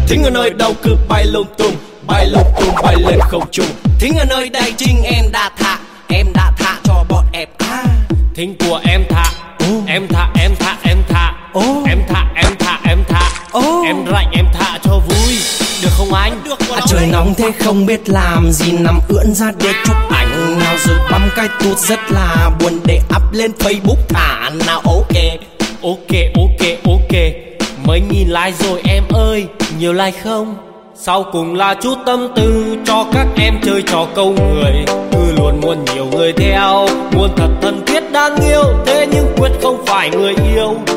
Thính ở nơi đâu cứ bay lung tung bay lên không trung. Thính ở nơi đây chính em đã thả cho bọn em. Thính của em thả, em thả. Em thả, em thả. Em rảnh em thả cho vui, được không anh? Trời nóng thế không biết làm gì, nằm ưỡn ra để chụp ảnh nào, rồi băm cái tút rất là buồn để up lên Facebook thả nào. Ok. Mấy nghìn like rồi em ơi, nhiều like không? Sau cùng là chút tâm tư cho các em chơi trò câu người. Cứ luôn muốn nhiều người theo, muốn thật thân thiết đáng yêu, thế nhưng quyết không phải người yêu.